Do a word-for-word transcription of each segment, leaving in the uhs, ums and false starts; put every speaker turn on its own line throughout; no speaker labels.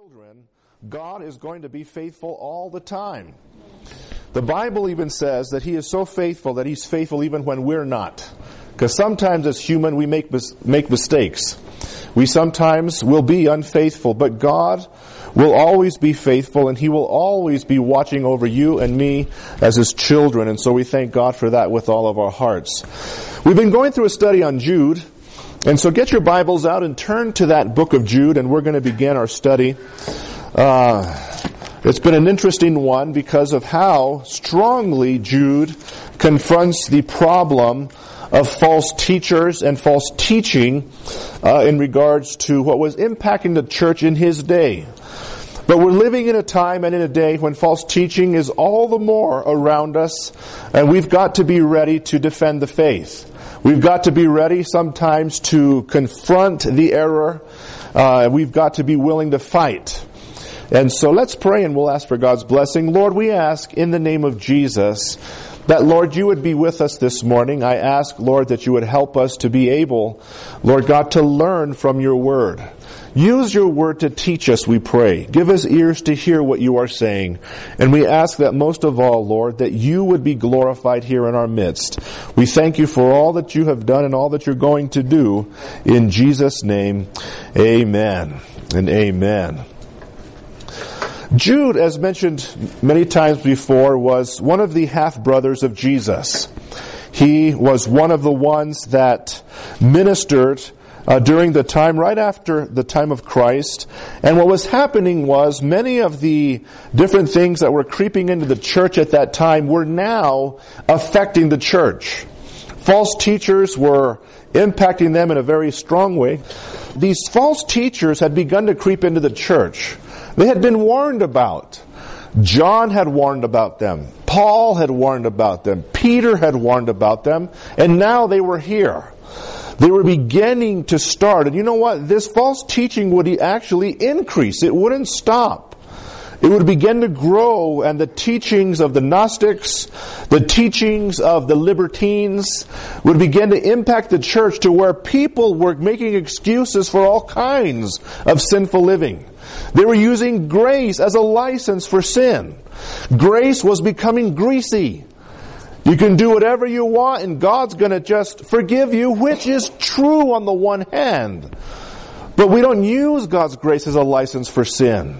children, God is going to be faithful all the time. The Bible even says that He is so faithful that He's faithful even when we're not. Because sometimes as human we make mis- make mistakes. We sometimes will be unfaithful, but God will always be faithful, and He will always be watching over you and me as His children. And so we thank God for that with all of our hearts. We've been going through a study on Jude, and so get your Bibles out and turn to that book of Jude, and we're going to begin our study. Uh, it's been an interesting one because of how strongly Jude confronts the problem of false teachers and false teaching uh, in regards to what was impacting the church in his day. But we're living in a time and in a day when false teaching is all the more around us, and we've got to be ready to defend the faith. We've got to be ready sometimes to confront the error. Uh, we've got to be willing to fight. And so let's pray and we'll ask for God's blessing. Lord, we ask in the name of Jesus that, Lord, you would be with us this morning. I ask, Lord, that you would help us to be able, Lord God, to learn from your word. Use your word to teach us, we pray. Give us ears to hear what you are saying. And we ask that most of all, Lord, that you would be glorified here in our midst. We thank you for all that you have done and all that you're going to do. In Jesus' name, amen and amen. Jude, as mentioned many times before, was one of the half-brothers of Jesus. He was one of the ones that ministered Uh, during the time, right after the time of Christ. And what was happening was many of the different things that were creeping into the church at that time were now affecting the church. False teachers were impacting them in a very strong way. These false teachers had begun to creep into the church. They had been warned about. John had warned about them. Paul had warned about them. Peter had warned about them. And now they were here. They were beginning to start. And you know what? This false teaching would actually increase. It wouldn't stop. It would begin to grow, and the teachings of the Gnostics, the teachings of the libertines would begin to impact the church to where people were making excuses for all kinds of sinful living. They were using grace as a license for sin. Grace was becoming greasy. You can do whatever you want and God's going to just forgive you, which is true on the one hand. But we don't use God's grace as a license for sin.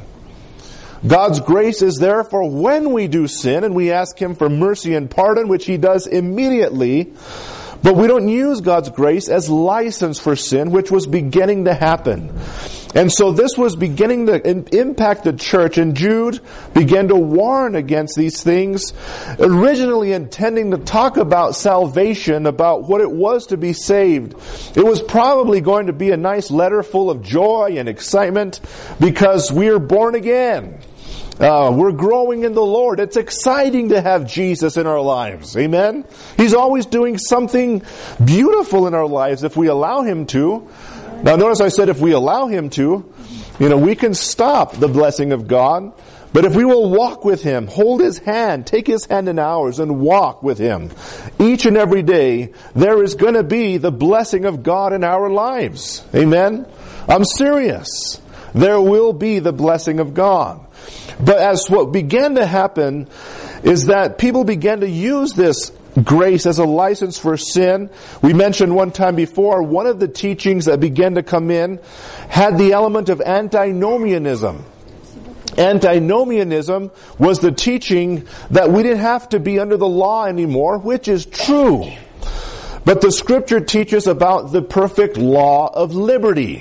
God's grace is there for when we do sin and we ask Him for mercy and pardon, which He does immediately. But we don't use God's grace as license for sin, which was beginning to happen. And so this was beginning to impact the church, and Jude began to warn against these things, originally intending to talk about salvation, about what it was to be saved. It was probably going to be a nice letter full of joy and excitement because we are born again. Uh, we're growing in the Lord. It's exciting to have Jesus in our lives. Amen? He's always doing something beautiful in our lives if we allow Him to. Now notice I said if we allow Him to, you know, we can stop the blessing of God. But if we will walk with Him, hold His hand, take His hand in ours and walk with Him each and every day, there is going to be the blessing of God in our lives. Amen? I'm serious. There will be the blessing of God. But as what began to happen is that people began to use this grace as a license for sin. We mentioned one time before, one of the teachings that began to come in had the element of antinomianism. Antinomianism was the teaching that we didn't have to be under the law anymore, which is true. But the Scripture teaches about the perfect law of liberty.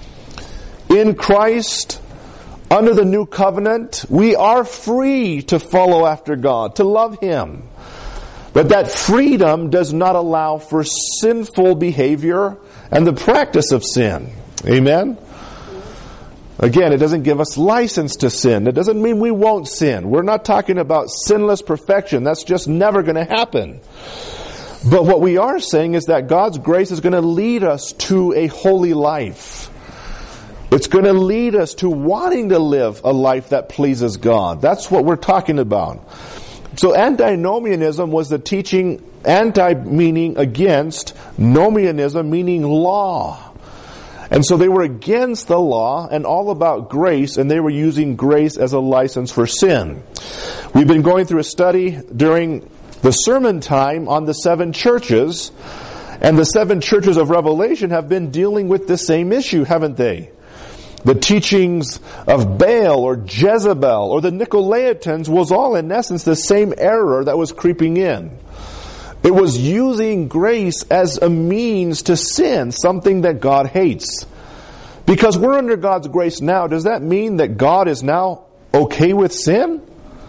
In Christ, under the new covenant, we are free to follow after God, to love Him. But that freedom does not allow for sinful behavior and the practice of sin. Amen? Again, it doesn't give us license to sin. It doesn't mean we won't sin. We're not talking about sinless perfection. That's just never going to happen. But what we are saying is that God's grace is going to lead us to a holy life. It's going to lead us to wanting to live a life that pleases God. That's what we're talking about. So antinomianism was the teaching, anti meaning against, nomianism meaning law. And so they were against the law and all about grace, and they were using grace as a license for sin. We've been going through a study during the sermon time on the seven churches, and the seven churches of Revelation have been dealing with the same issue, haven't they? The teachings of Baal or Jezebel or the Nicolaitans was all in essence the same error that was creeping in. It was using grace as a means to sin, something that God hates. Because we're under God's grace now, does that mean that God is now okay with sin?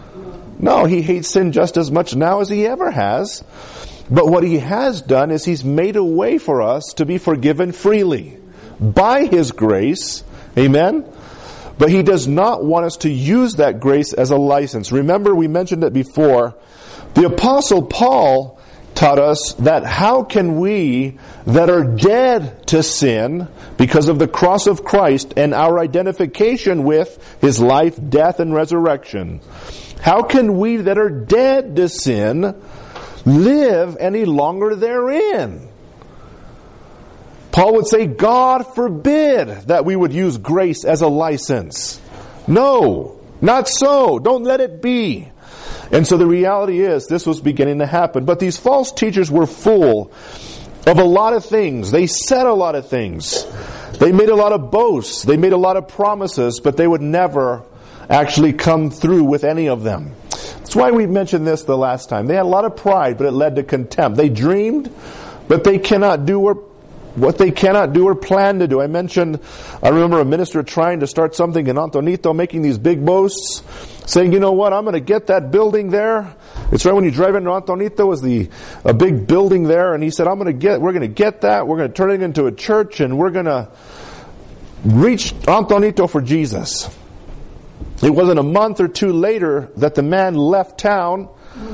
No, He hates sin just as much now as He ever has. But what He has done is He's made a way for us to be forgiven freely by His grace. Amen? But He does not want us to use that grace as a license. Remember, we mentioned it before. The Apostle Paul taught us that how can we that are dead to sin because of the cross of Christ and our identification with His life, death, and resurrection, how can we that are dead to sin live any longer therein? Paul would say, God forbid that we would use grace as a license. No, not so. Don't let it be. And so the reality is, this was beginning to happen. But these false teachers were full of a lot of things. They said a lot of things. They made a lot of boasts. They made a lot of promises, but they would never actually come through with any of them. That's why we mentioned this the last time. They had a lot of pride, but it led to contempt. They dreamed, but they cannot do or what they cannot do or plan to do. I mentioned, I remember a minister trying to start something in Antonito, making these big boasts, saying, you know what, I'm going to get that building there. It's right when you drive into Antonito was the a big building there, and he said, I'm going to get, we're going to get that, we're going to turn it into a church, and we're going to reach Antonito for Jesus. It wasn't a month or two later that the man left town,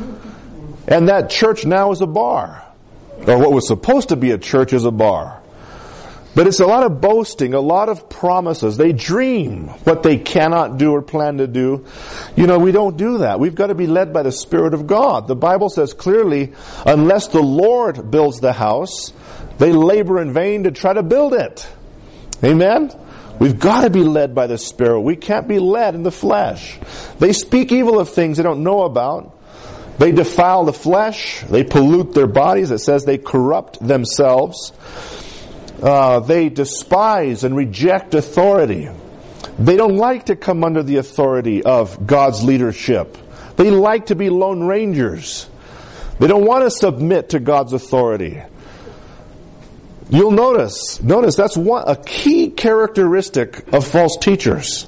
and that church now is a bar. Or what was supposed to be a church is a bar. But it's a lot of boasting, a lot of promises. They dream what they cannot do or plan to do. You know, we don't do that. We've got to be led by the Spirit of God. The Bible says clearly, unless the Lord builds the house, they labor in vain to try to build it. Amen? We've got to be led by the Spirit. We can't be led in the flesh. They speak evil of things they don't know about. They defile the flesh. They pollute their bodies. It says they corrupt themselves. Uh, they despise and reject authority. They don't like to come under the authority of God's leadership. They like to be lone rangers. They don't want to submit to God's authority. You'll notice, notice that's one, a key characteristic of false teachers.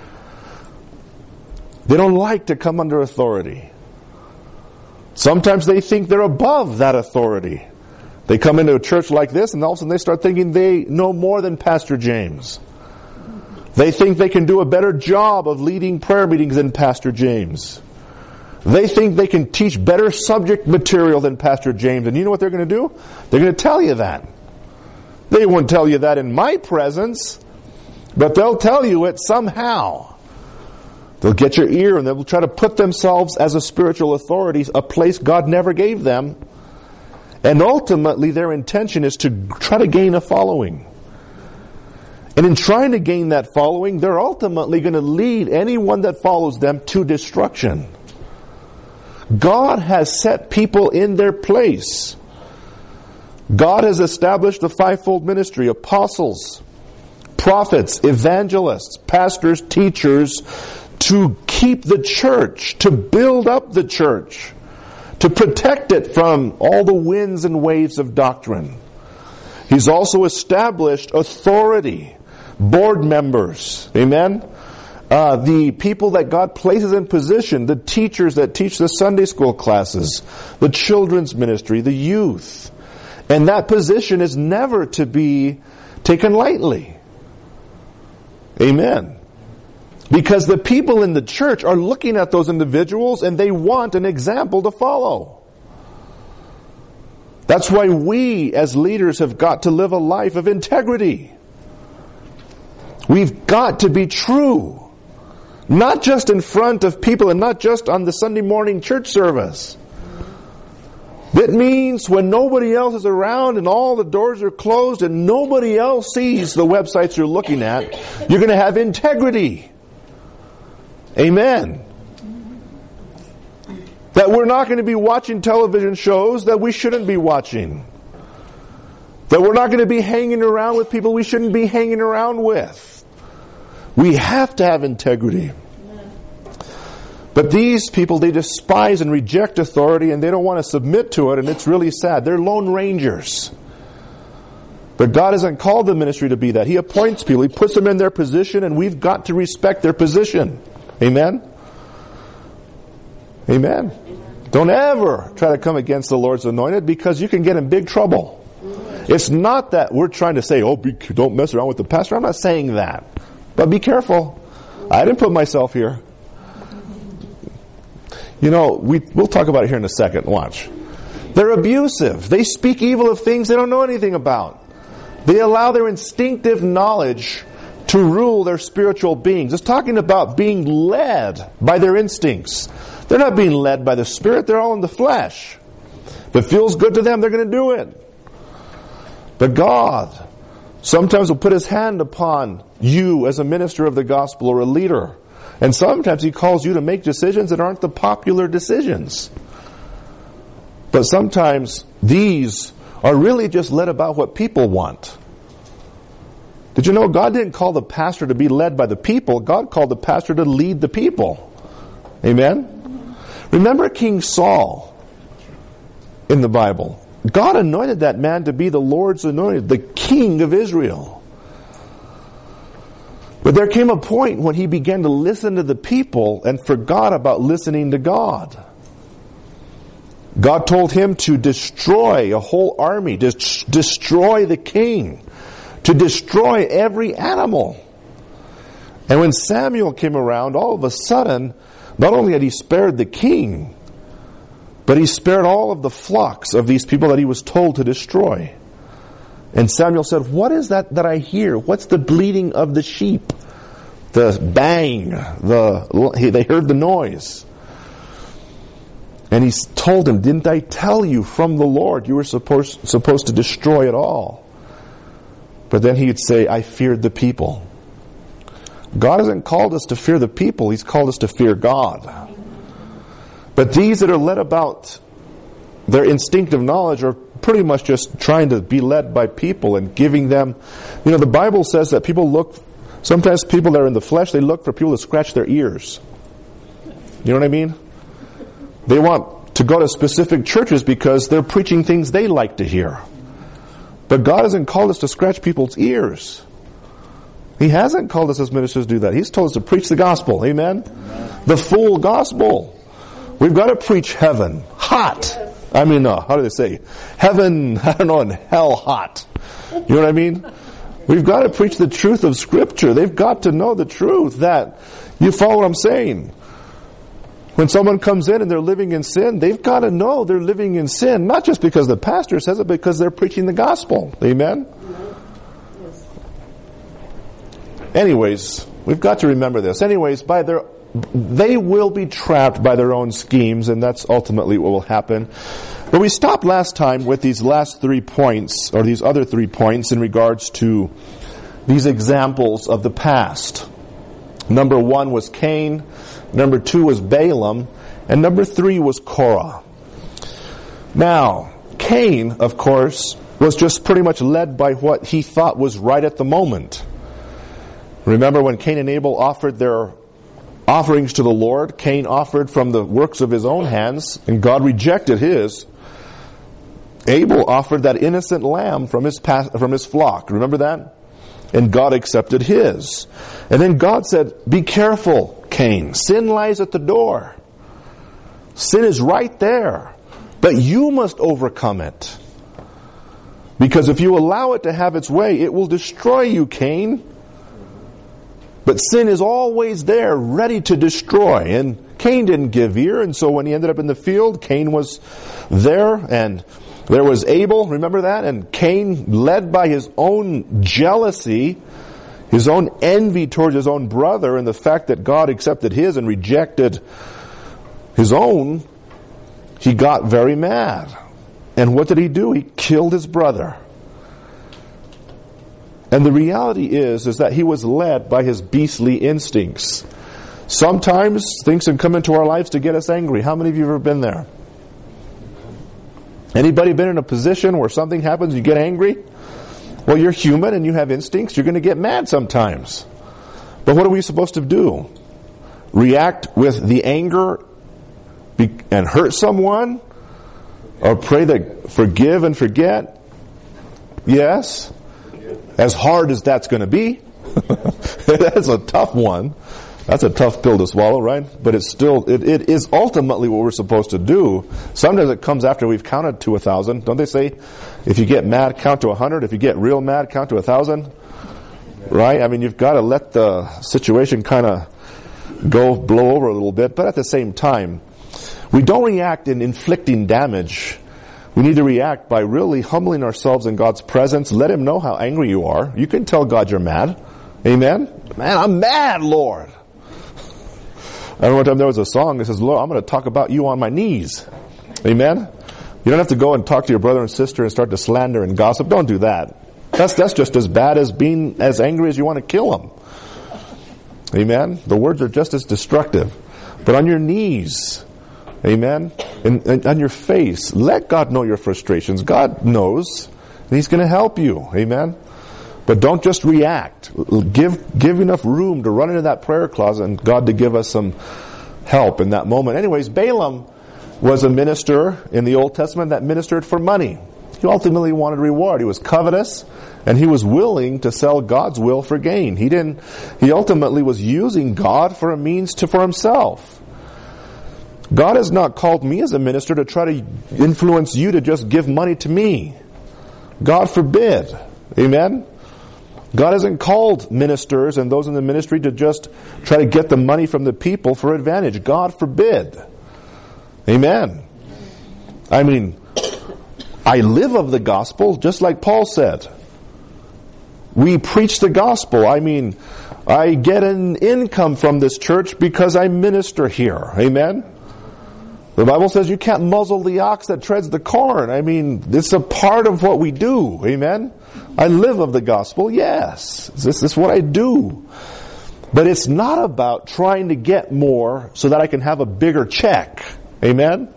They don't like to come under authority. Sometimes they think they're above that authority. They come into a church like this and all of a sudden they start thinking they know more than Pastor James. They think they can do a better job of leading prayer meetings than Pastor James. They think they can teach better subject material than Pastor James. And you know what they're going to do? They're going to tell you that. They won't tell you that in my presence, but they'll tell you it somehow. They'll get your ear and they'll try to put themselves as a spiritual authority, a place God never gave them. And ultimately their intention is to try to gain a following. And in trying to gain that following, they're ultimately going to lead anyone that follows them to destruction. God has set people in their place. God has established the fivefold ministry, apostles, prophets, evangelists, pastors, teachers, to keep the church, to build up the church, to protect it from all the winds and waves of doctrine. He's also established authority, board members, amen? Uh, the people that God places in position, the teachers that teach the Sunday school classes, the children's ministry, the youth. And that position is never to be taken lightly. Amen. Because the people in the church are looking at those individuals and they want an example to follow. That's why we as leaders have got to live a life of integrity. We've got to be true. Not just in front of people and not just on the Sunday morning church service. That means when nobody else is around and all the doors are closed and nobody else sees the websites you're looking at, you're going to have integrity. Amen. That we're not going to be watching television shows that we shouldn't be watching. That we're not going to be hanging around with people we shouldn't be hanging around with. We have to have integrity. But these people, they despise and reject authority and they don't want to submit to it, and it's really sad. They're lone rangers. But God hasn't called the ministry to be that. He appoints people. He puts them in their position, and we've got to respect their position. Amen? Amen. Don't ever try to come against the Lord's anointed, because you can get in big trouble. It's not that we're trying to say, oh, be, don't mess around with the pastor. I'm not saying that. But be careful. I didn't put myself here. You know, we, we'll talk about it here in a second. Watch. They're abusive. They speak evil of things they don't know anything about. They allow their instinctive knowledge to rule their spiritual beings. It's talking about being led by their instincts. They're not being led by the Spirit. They're all in the flesh. If it feels good to them, they're going to do it. But God sometimes will put His hand upon you as a minister of the gospel or a leader. And sometimes He calls you to make decisions that aren't the popular decisions. But sometimes these are really just led about what people want. Did you know God didn't call the pastor to be led by the people? God called the pastor to lead the people. Amen? Remember King Saul in the Bible. God anointed that man to be the Lord's anointed, the king of Israel. But there came a point when he began to listen to the people and forgot about listening to God. God told him to destroy a whole army, to destroy the king, to destroy every animal. And when Samuel came around, all of a sudden, not only had he spared the king, but he spared all of the flocks of these people that he was told to destroy. And Samuel said, what is that that I hear? What's the bleating of the sheep? The bang, the they heard the noise. And he told him, didn't I tell you from the Lord you were supposed, supposed to destroy it all? But then he would say, I feared the people. God hasn't called us to fear the people. He's called us to fear God. But these that are led about their instinctive knowledge are pretty much just trying to be led by people and giving them, you know, the Bible says that people look, sometimes people that are in the flesh, they look for people to scratch their ears. You know what I mean? They want to go to specific churches because they're preaching things they like to hear. But God hasn't called us to scratch people's ears. He hasn't called us as ministers to do that. He's told us to preach the gospel. Amen? Amen. The full gospel. We've got to preach heaven hot. I mean, uh, how do they say? Heaven, I don't know, and hell hot. You know what I mean? We've got to preach the truth of Scripture. They've got to know the truth. That, you follow what I'm saying? When someone comes in and they're living in sin, they've got to know they're living in sin. Not just because the pastor says it, but because they're preaching the gospel. Amen? Anyways, we've got to remember this. Anyways, by their they will be trapped by their own schemes, and that's ultimately what will happen. But we stopped last time with these last three points, or these other three points in regards to these examples of the past. Number one was Cain, number two was Balaam, and number three was Korah. Now, Cain, of course, was just pretty much led by what he thought was right at the moment. Remember when Cain and Abel offered their offerings to the Lord, Cain offered from the works of his own hands, and God rejected his. Abel offered that innocent lamb from his pas- from his flock. Remember that? And God accepted his. And then God said, be careful, Cain. Sin lies at the door. Sin is right there. But you must overcome it. Because if you allow it to have its way, it will destroy you, Cain. But sin is always there, ready to destroy. And Cain didn't give ear, and so when he ended up in the field, Cain was there, and there was Abel, remember that? And Cain, led by his own jealousy, his own envy towards his own brother, and the fact that God accepted his and rejected his own, he got very mad. And what did he do? He killed his brother. And the reality is, is that he was led by his beastly instincts. Sometimes things can come into our lives to get us angry. How many of you have ever been there? Anybody been in a position where something happens, you get angry? Well, you're human and you have instincts. You're going to get mad sometimes. But what are we supposed to do? React with the anger and hurt someone? Or pray that forgive and forget? Yes. As hard as that's going to be. That's a tough one. That's a tough pill to swallow, right? But it's still, it, it is ultimately what we're supposed to do. Sometimes it comes after we've counted to a thousand. Don't they say, if you get mad, count to a hundred. If you get real mad, count to a thousand. Right? I mean, you've got to let the situation kind of go, blow over a little bit. But at the same time, we don't react in inflicting damage. We need to react by really humbling ourselves in God's presence. Let Him know how angry you are. You can tell God you're mad. Amen? Man, I'm mad, Lord. I remember one time there was a song that says, Lord, I'm going to talk about you on my knees. Amen? You don't have to go and talk to your brother and sister and start to slander and gossip. Don't do that. That's, that's just as bad as being as angry as you want to kill them. Amen? The words are just as destructive. But on your knees, amen, and, and on your face, let God know your frustrations. God knows, and He's going to help you. Amen? But don't just react. Give give enough room to run into that prayer closet and God to give us some help in that moment. Anyways, Balaam was a minister in the Old Testament that ministered for money. He ultimately wanted reward. He was covetous, and he was willing to sell God's will for gain. He didn't. He ultimately was using God for a means to for himself. God has not called me as a minister to try to influence you to just give money to me. God forbid. Amen? God hasn't called ministers and those in the ministry to just try to get the money from the people for advantage. God forbid. Amen. I mean, I live of the gospel, just like Paul said. We preach the gospel. I mean, I get an income from this church because I minister here. Amen? The Bible says you can't muzzle the ox that treads the corn. I mean, it's a part of what we do. Amen? I live of the gospel. Yes. This is what I do. But it's not about trying to get more so that I can have a bigger check. Amen?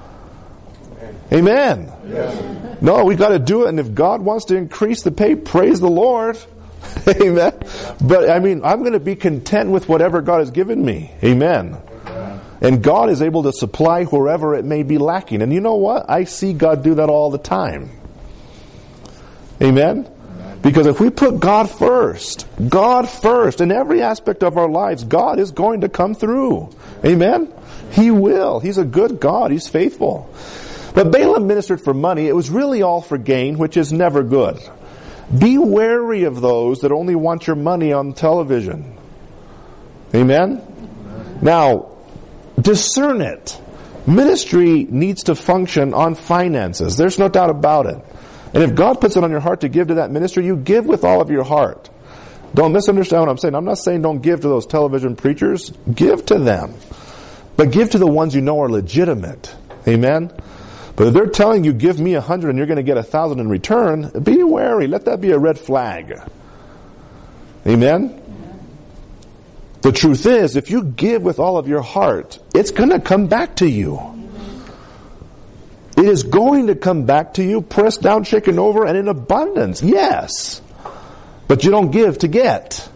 Amen. Yes. No, we got to do it. And if God wants to increase the pay, praise the Lord. Amen. But I mean, I'm going to be content with whatever God has given me. Amen. And God is able to supply wherever it may be lacking. And you know what? I see God do that all the time. Amen? Because if we put God first, God first, in every aspect of our lives, God is going to come through. Amen? He will. He's a good God. He's faithful. But Balaam ministered for money. It was really all for gain, which is never good. Be wary of those that only want your money on television. Amen? Now, discern it. Ministry needs to function on finances. There's no doubt about it. And if God puts it on your heart to give to that ministry, you give with all of your heart. Don't misunderstand what I'm saying. I'm not saying don't give to those television preachers. Give to them. But give to the ones you know are legitimate. Amen? But if they're telling you, give me a hundred and you're going to get a thousand in return, be wary. Let that be a red flag. Amen? The truth is, if you give with all of your heart, it's going to come back to you. It is going to come back to you, pressed down, shaken over, and in abundance. Yes. But you don't give to get.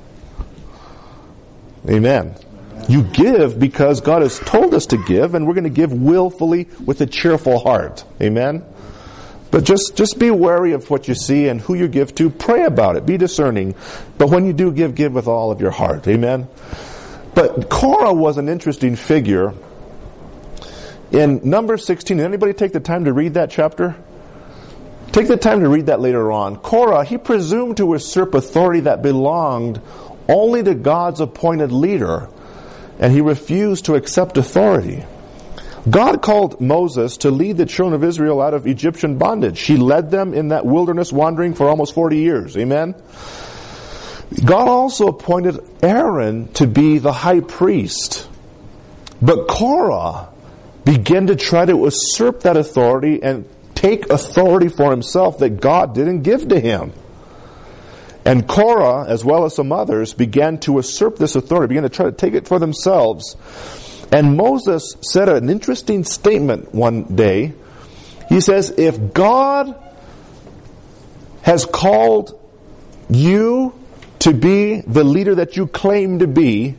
Amen. You give because God has told us to give, and we're going to give willfully with a cheerful heart. Amen. But just, just be wary of what you see and who you give to. Pray about it. Be discerning. But when you do give, give with all of your heart. Amen. But Korah was an interesting figure. In Numbers sixteen, did anybody take the time to read that chapter? Take the time to read that later on. Korah, he presumed to usurp authority that belonged only to God's appointed leader, and he refused to accept authority. God called Moses to lead the children of Israel out of Egyptian bondage. He led them in that wilderness wandering for almost forty years. Amen? God also appointed Aaron to be the high priest. But Korah began to try to usurp that authority and take authority for himself that God didn't give to him. And Korah, as well as some others, began to usurp this authority, began to try to take it for themselves. And Moses said an interesting statement one day. He says, if God has called you to be the leader that you claim to be,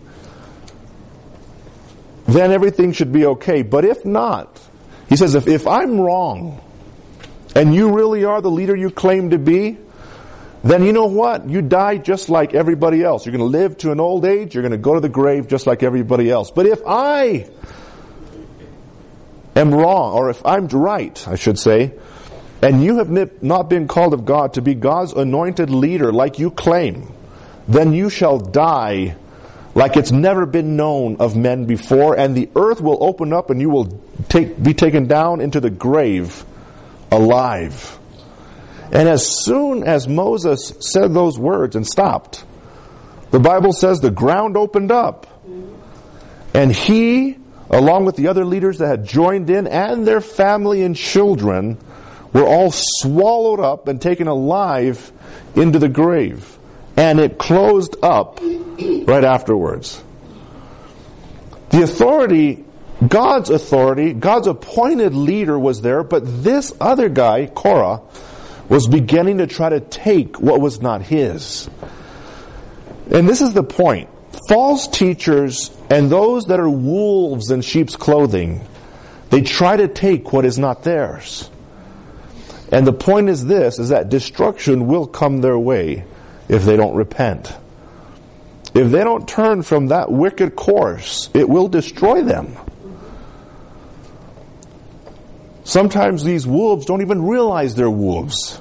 then everything should be okay. But if not, he says, if, if I'm wrong, and you really are the leader you claim to be, then you know what? You die just like everybody else. You're going to live to an old age. You're going to go to the grave just like everybody else. But if I am wrong, or if I'm right, I should say, and you have not been called of God to be God's anointed leader like you claim, then you shall die like it's never been known of men before, and the earth will open up and you will take, be taken down into the grave alive. And as soon as Moses said those words and stopped, the Bible says the ground opened up. And he, along with the other leaders that had joined in, and their family and children, were all swallowed up and taken alive into the grave. And it closed up right afterwards. The authority, God's authority, God's appointed leader was there, but this other guy, Korah, was beginning to try to take what was not his. And this is the point. False teachers and those that are wolves in sheep's clothing, they try to take what is not theirs. And the point is this, is that destruction will come their way if they don't repent. If they don't turn from that wicked course, it will destroy them. Sometimes these wolves don't even realize they're wolves.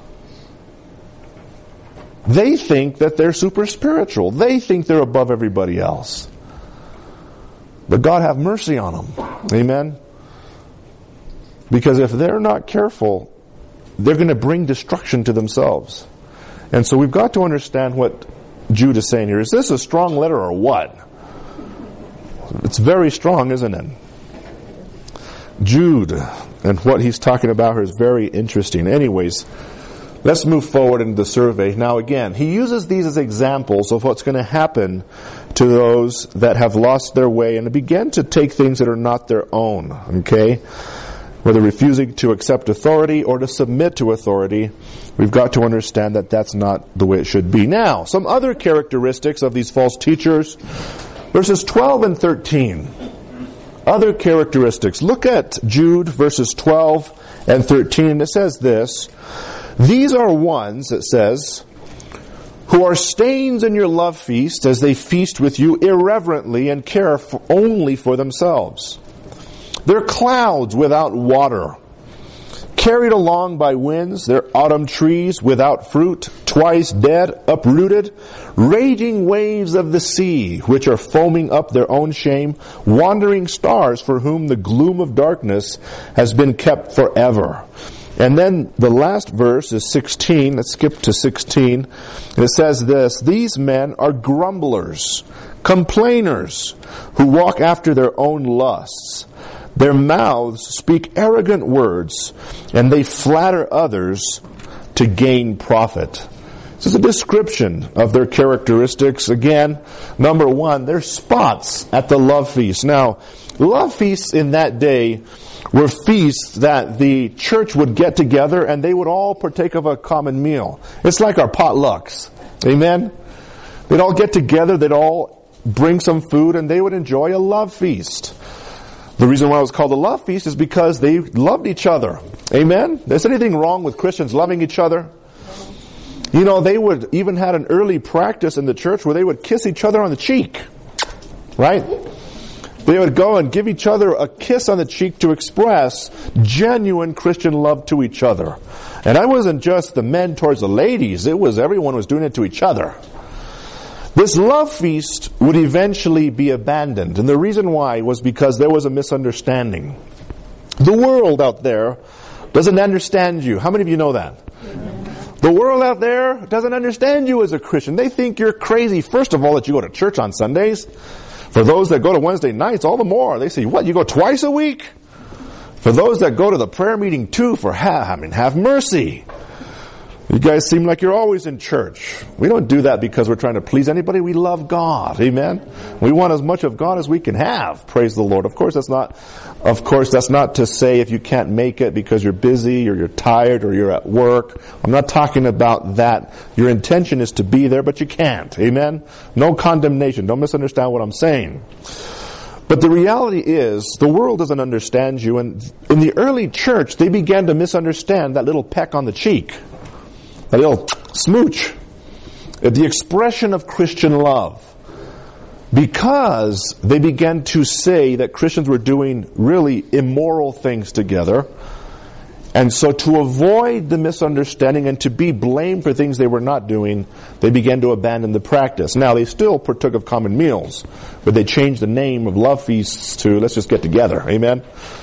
They think that they're super spiritual. They think they're above everybody else. But God have mercy on them. Amen? Because if they're not careful, they're going to bring destruction to themselves. And so we've got to understand what Jude is saying here. Is this a strong letter or what? It's very strong, isn't it? Jude and what he's talking about here is very interesting. Anyways, let's move forward into the survey. Now again, he uses these as examples of what's going to happen to those that have lost their way and begin to take things that are not their own. Okay? Whether refusing to accept authority or to submit to authority, we've got to understand that that's not the way it should be. Now, some other characteristics of these false teachers. Verses twelve and thirteen. Other characteristics. Look at Jude verses twelve and thirteen. It says this. These are ones, it says, who are stains in your love feast as they feast with you irreverently and care for only for themselves. They're clouds without water, carried along by winds. They're autumn trees without fruit, twice dead, uprooted, raging waves of the sea, which are foaming up their own shame, wandering stars for whom the gloom of darkness has been kept forever. And then the last verse is sixteen. Let's skip to sixteen. And it says this, these men are grumblers, complainers, who walk after their own lusts. Their mouths speak arrogant words, and they flatter others to gain profit. This is a description of their characteristics. Again, number one, they're spots at the love feast. Now, love feasts in that day were feasts that the church would get together and they would all partake of a common meal. It's like our potlucks. Amen? They'd all get together, they'd all bring some food, and they would enjoy a love feast. The reason why it was called a love feast is because they loved each other. Amen? Is anything wrong with Christians loving each other? You know, they would even had an early practice in the church where they would kiss each other on the cheek. Right? They would go and give each other a kiss on the cheek to express genuine Christian love to each other. And that wasn't just the men towards the ladies. It was everyone was doing it to each other. This love feast would eventually be abandoned. And the reason why was because there was a misunderstanding. The world out there doesn't understand you. How many of you know that? The world out there doesn't understand you as a Christian. They think you're crazy, first of all, that you go to church on Sundays. For those that go to Wednesday nights, all the more. They say, what, you go twice a week? For those that go to the prayer meeting too, for ha- I mean, have mercy. You guys seem like you're always in church. We don't do that because we're trying to please anybody. We love God. Amen. We want as much of God as we can have. Praise the Lord. Of course, that's not, of course, that's not to say if you can't make it because you're busy or you're tired or you're at work. I'm not talking about that. Your intention is to be there, but you can't. Amen. No condemnation. Don't misunderstand what I'm saying. But the reality is, the world doesn't understand you. And in the early church, they began to misunderstand that little peck on the cheek. A little smooch. The expression of Christian love. Because they began to say that Christians were doing really immoral things together. And so to avoid the misunderstanding and to be blamed for things they were not doing, they began to abandon the practice. Now, they still partook of common meals, but they changed the name of love feasts to let's just get together. Amen?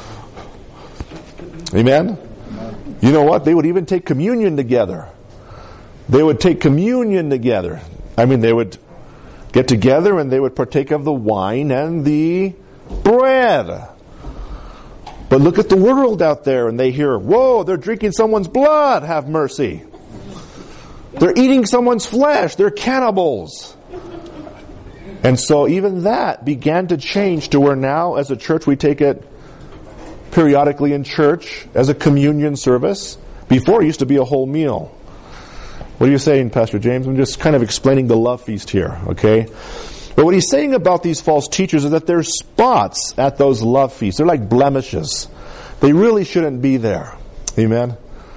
Amen? You know what? They would even take communion together. They would take communion together. I mean, they would get together and they would partake of the wine and the bread. But look at the world out there and they hear, whoa, they're drinking someone's blood, have mercy. They're eating someone's flesh, they're cannibals. And so even that began to change to where now as a church we take it periodically in church as a communion service. Before it used to be a whole meal. What are you saying, Pastor James? I'm just kind of explaining the love feast here, okay? But what he's saying about these false teachers is that there's spots at those love feasts. They're like blemishes. They really shouldn't be there. Amen?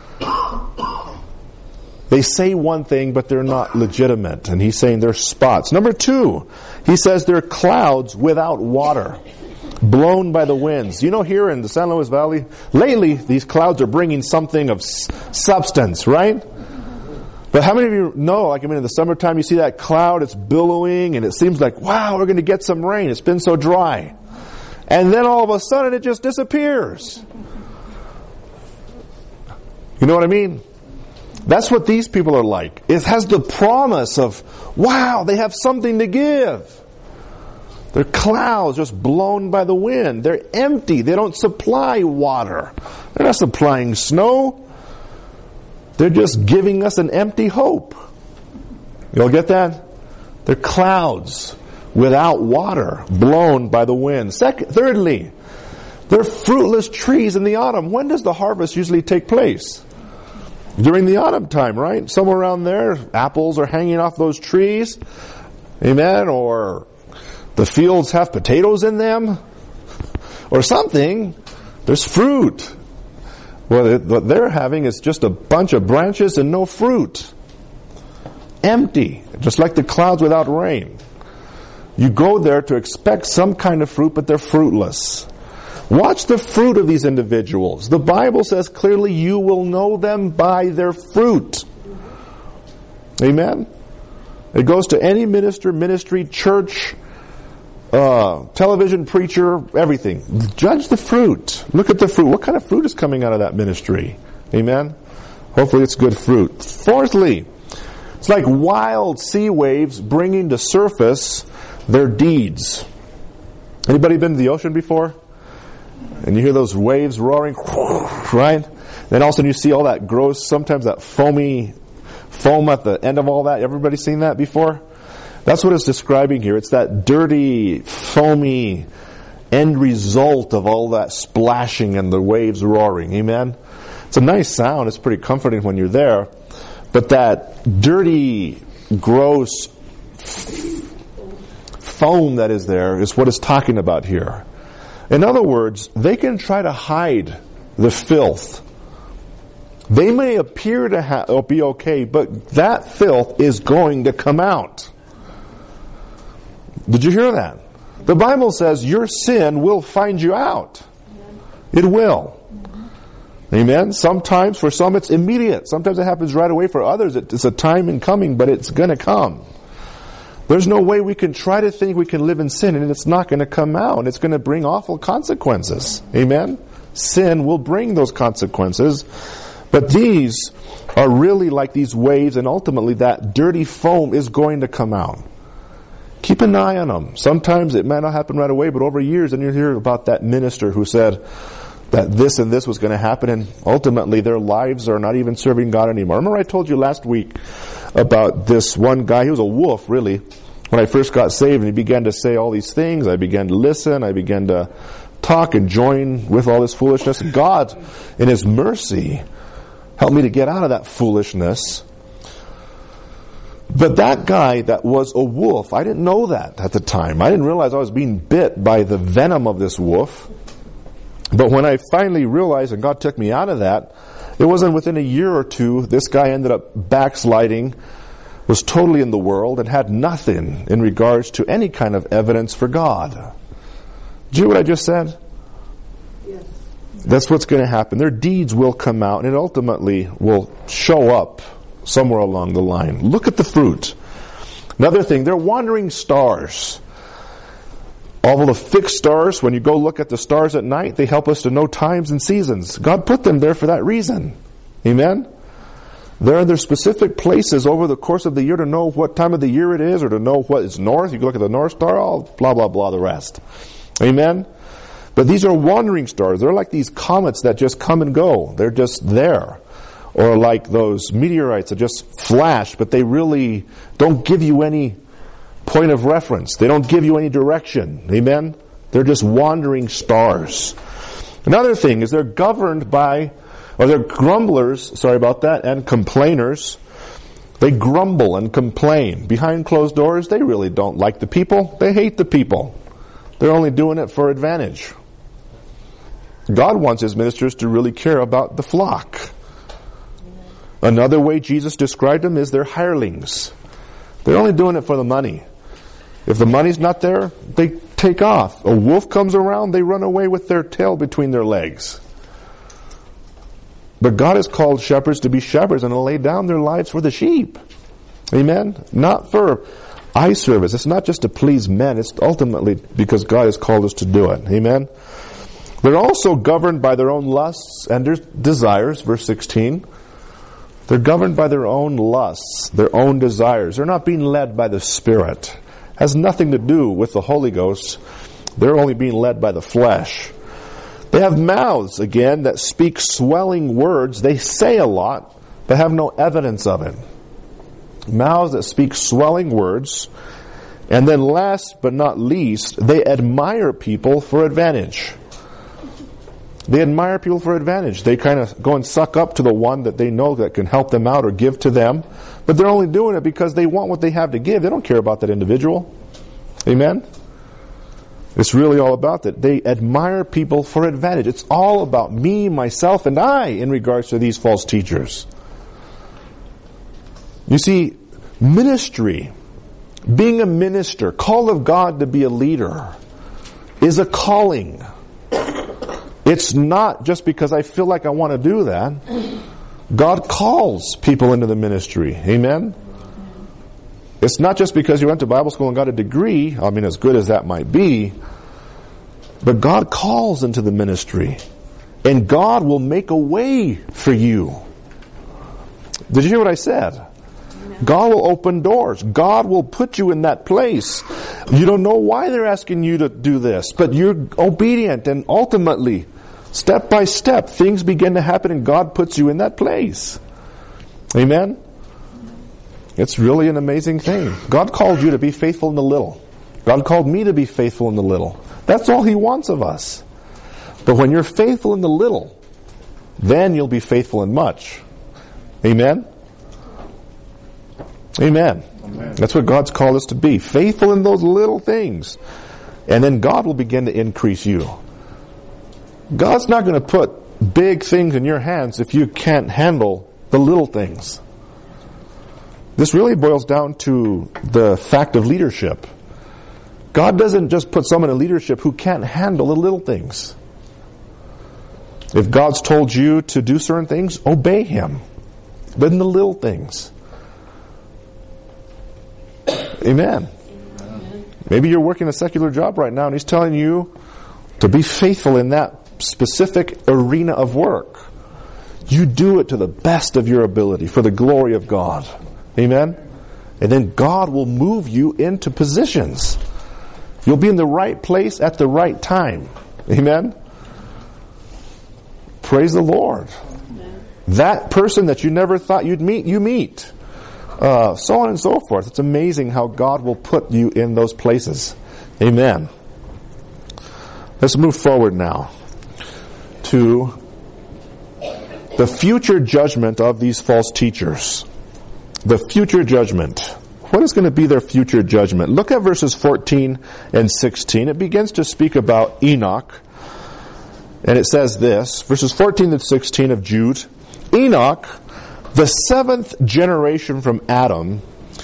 They say one thing, but they're not legitimate. And he's saying they're spots. Number two, he says they're clouds without water, blown by the winds. You know, here in the San Luis Valley, lately these clouds are bringing something of s- substance, right? But how many of you know, like I mean in the summertime you see that cloud, it's billowing and it seems like, wow, we're going to get some rain. It's been so dry. And then all of a sudden it just disappears. You know what I mean? That's what these people are like. It has the promise of, wow, they have something to give. They're clouds just blown by the wind. They're empty. They don't supply water. They're not supplying snow. They're just giving us an empty hope. You'll get that? They're clouds without water, blown by the wind. Second, thirdly, they're fruitless trees in the autumn. When does the harvest usually take place? During the autumn time, right? Somewhere around there, apples are hanging off those trees. Amen? Or the fields have potatoes in them. Or something. There's fruit. Well, what they're having is just a bunch of branches and no fruit. Empty. Just like the clouds without rain. You go there to expect some kind of fruit, but they're fruitless. Watch the fruit of these individuals. The Bible says clearly you will know them by their fruit. Amen? It goes to any minister, ministry, church, Uh, television preacher, everything. Judge the fruit. Look at the fruit. What kind of fruit is coming out of that ministry? Amen? Hopefully it's good fruit. Fourthly, it's like wild sea waves bringing to surface their deeds. Anybody been to the ocean before? And you hear those waves roaring, right? Then all of a sudden you see all that gross, sometimes that foamy foam at the end of all that. Everybody seen that before? That's what it's describing here. It's that dirty, foamy end result of all that splashing and the waves roaring. Amen? It's a nice sound. It's pretty comforting when you're there. But that dirty, gross foam that is there is what it's talking about here. In other words, they can try to hide the filth. They may appear to ha- be okay, but that filth is going to come out. Did you hear that? The Bible says your sin will find you out. It will. Amen? Sometimes, for some, it's immediate. Sometimes it happens right away. For others, it's a time in coming, but it's going to come. There's no way we can try to think we can live in sin and it's not going to come out. It's going to bring awful consequences. Amen? Sin will bring those consequences. But these are really like these waves, and ultimately that dirty foam is going to come out. Keep an eye on them. Sometimes it might not happen right away, but over years, and you hear about that minister who said, that this and this was going to happen, and ultimately their lives are not even serving God anymore. Remember I told you last week about this one guy. He was a wolf, really. When I first got saved and he began to say all these things, I began to listen, I began to talk and join with all this foolishness. God, in His mercy, helped me to get out of that foolishness. But that guy that was a wolf, I didn't know that at the time. I didn't realize I was being bit by the venom of this wolf. But when I finally realized and God took me out of that, it wasn't within a year or two, this guy ended up backsliding, was totally in the world, and had nothing in regards to any kind of evidence for God. Did you hear what I just said?
Yes.
That's what's going to happen. Their deeds will come out, and it ultimately will show up somewhere along the line. Look at the fruit. Another thing, they're wandering stars. All the fixed stars, when you go look at the stars at night, they help us to know times and seasons. God put them there for that reason. Amen? They're in their specific places over the course of the year to know what time of the year it is, or to know what is north. You can look at the North Star, all blah, blah, blah, the rest. Amen? But these are wandering stars. They're like these comets that just come and go. They're just there. Or like those meteorites that just flash, but they really don't give you any point of reference. They don't give you any direction. Amen? They're just wandering stars. Another thing is they're governed by, or they're grumblers, sorry about that, and complainers. They grumble and complain. Behind closed doors, they really don't like the people. They hate the people. They're only doing it for advantage. God wants His ministers to really care about the flock. Another way Jesus described them is they're hirelings. They're only doing it for the money. If the money's not there, they take off. A wolf comes around, they run away with their tail between their legs. But God has called shepherds to be shepherds and to lay down their lives for the sheep. Amen? Not for eye service. It's not just to please men. It's ultimately because God has called us to do it. Amen? They're also governed by their own lusts and their desires. Verse sixteen. They're governed by their own lusts, their own desires. They're not being led by the Spirit. It has nothing to do with the Holy Ghost. They're only being led by the flesh. They have mouths, again, that speak swelling words. They say a lot, but have no evidence of it. Mouths that speak swelling words. And then last but not least, they admire people for advantage. They admire people for advantage. They kind of go and suck up to the one that they know that can help them out or give to them. But they're only doing it because they want what they have to give. They don't care about that individual. Amen? It's really all about that. They admire people for advantage. It's all about me, myself, and I in regards to these false teachers. You see, ministry, being a minister, called of God to be a leader, is a calling. It's not just because I feel like I want to do that. God calls people into the ministry. Amen? It's not just because you went to Bible school and got a degree, I mean, as good as that might be, but God calls into the ministry. And God will make a way for you. Did you hear what I said? God will open doors. God will put you in that place. You don't know why they're asking you to do this, but you're obedient, and ultimately, step by step, things begin to happen and God puts you in that place. Amen? It's really an amazing thing. God called you to be faithful in the little. God called me to be faithful in the little. That's all He wants of us. But when you're faithful in the little, then you'll be faithful in much. Amen? Amen. Amen. That's what God's called us to be. Faithful in those little things. And then God will begin to increase you. God's not going to put big things in your hands if you can't handle the little things. This really boils down to the fact of leadership. God doesn't just put someone in leadership who can't handle the little things. If God's told you to do certain things, obey Him. But in the little things. Amen. Maybe you're working a secular job right now and He's telling you to be faithful in that specific arena of work. You do it to the best of your ability for the glory of God. Amen? And then God will move you into positions. You'll be in the right place at the right time. Amen? Praise the Lord. That person that you never thought you'd meet, you meet. Uh, so on and so forth. It's amazing how God will put you in those places. Amen. Let's move forward now to the future judgment of these false teachers. The future judgment. What is going to be their future judgment? Look at verses fourteen and sixteen. It begins to speak about Enoch. And it says this, verses fourteen and sixteen of Jude, Enoch, the seventh generation from Adam,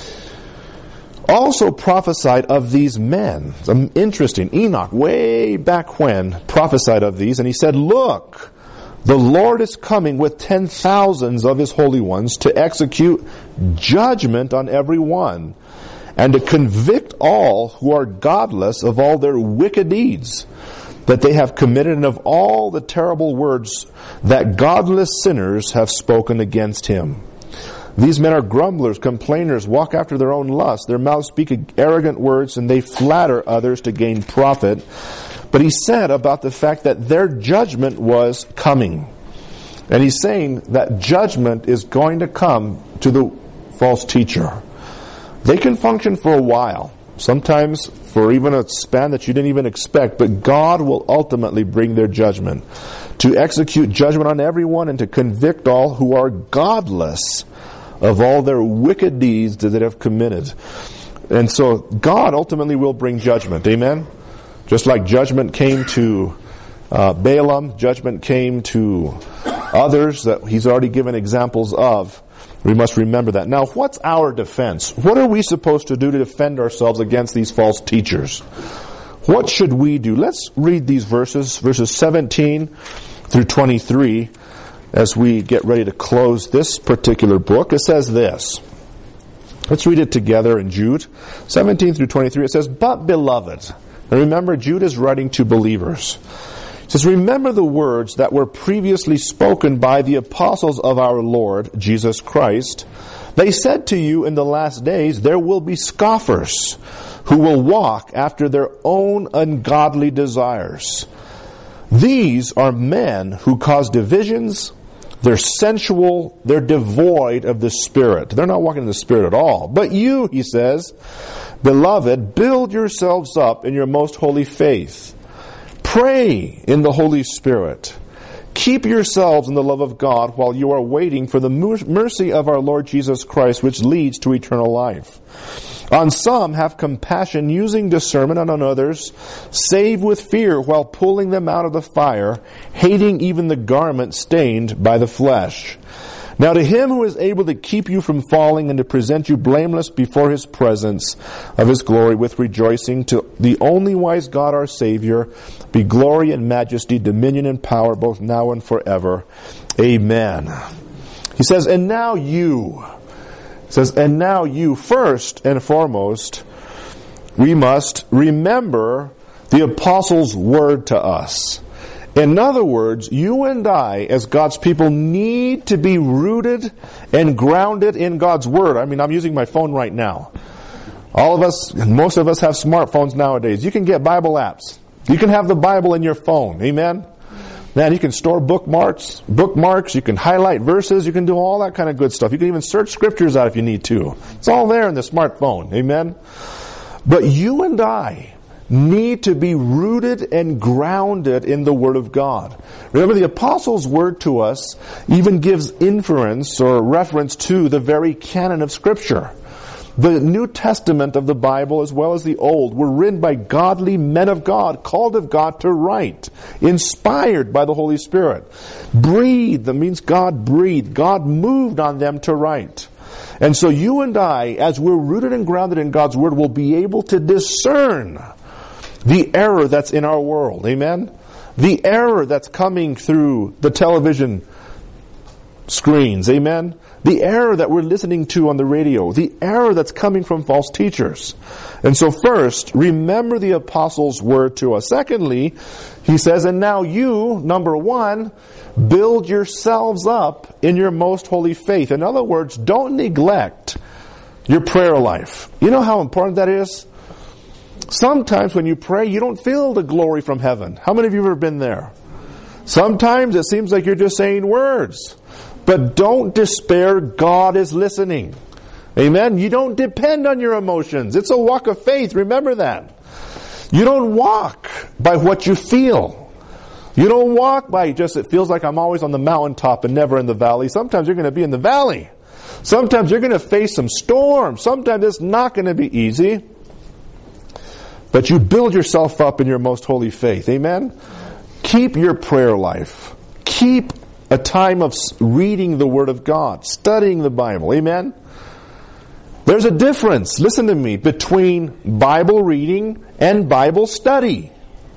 also prophesied of these men. It's interesting. Enoch, way back when, prophesied of these, and he said, look, the Lord is coming with ten thousands of his holy ones to execute judgment on every one, and to convict all who are godless of all their wicked deeds that they have committed, and of all the terrible words that godless sinners have spoken against him. These men are grumblers, complainers, walk after their own lust. Their mouths speak arrogant words, and they flatter others to gain profit. But he said about the fact that their judgment was coming. And he's saying that judgment is going to come to the false teacher. They can function for a while, sometimes for even a span that you didn't even expect, but God will ultimately bring their judgment, to execute judgment on everyone and to convict all who are godless of all their wicked deeds that they have committed. And so God ultimately will bring judgment. Amen? Just like judgment came to uh, Balaam, judgment came to others that he's already given examples of. We must remember that. Now, what's our defense? What are we supposed to do to defend ourselves against these false teachers? What should we do? Let's read these verses, verses seventeen through twenty-three, as we get ready to close this particular book. It says this. Let's read it together in Jude. seventeen through twenty-three, it says, But beloved, and remember, Jude is writing to believers. It says, remember the words that were previously spoken by the apostles of our Lord Jesus Christ. They said to you, in the last days there will be scoffers who will walk after their own ungodly desires. These are men who cause divisions. They're sensual. They're devoid of the Spirit. They're not walking in the Spirit at all. But you, he says, beloved, build yourselves up in your most holy faith. Pray in the Holy Spirit. Keep yourselves in the love of God while you are waiting for the mercy of our Lord Jesus Christ, which leads to eternal life. On some have compassion, using discernment, and on others save with fear while pulling them out of the fire, hating even the garment stained by the flesh. Now to him who is able to keep you from falling and to present you blameless before his presence of his glory with rejoicing, to the only wise God our Savior, be glory and majesty, dominion and power, both now and forever. Amen. He says, and now you, he says, and now you, first and foremost, we must remember the apostles' word to us. In other words, you and I, as God's people, need to be rooted and grounded in God's Word. I mean, I'm using my phone right now. All of us, most of us have smartphones nowadays. You can get Bible apps. You can have the Bible in your phone. Amen? Man, you can store bookmarks, bookmarks. You can highlight verses. You can do all that kind of good stuff. You can even search scriptures out if you need to. It's all there in the smartphone. Amen? But you and I need to be rooted and grounded in the Word of God. Remember, the Apostles' word to us even gives inference or reference to the very canon of Scripture. The New Testament of the Bible, as well as the Old, were written by godly men of God, called of God to write, inspired by the Holy Spirit. Breathed, that means God breathed. God moved on them to write. And so you and I, as we're rooted and grounded in God's Word, will be able to discern the error that's in our world. Amen? The error that's coming through the television screens. Amen? The error that we're listening to on the radio. The error that's coming from false teachers. And so first, remember the apostles' word to us. Secondly, he says, and now you, number one, build yourselves up in your most holy faith. In other words, don't neglect your prayer life. You know how important that is? Sometimes when you pray, you don't feel the glory from heaven. How many of you have ever been there? Sometimes it seems like you're just saying words. But don't despair. God is listening. Amen? You don't depend on your emotions. It's a walk of faith. Remember that. You don't walk by what you feel. You don't walk by just, it feels like I'm always on the mountaintop and never in the valley. Sometimes you're going to be in the valley. Sometimes you're going to face some storms. Sometimes it's not going to be easy. But you build yourself up in your most holy faith. Amen? Keep your prayer life. Keep a time of reading the Word of God, studying the Bible. Amen? There's a difference, listen to me, between Bible reading and Bible study.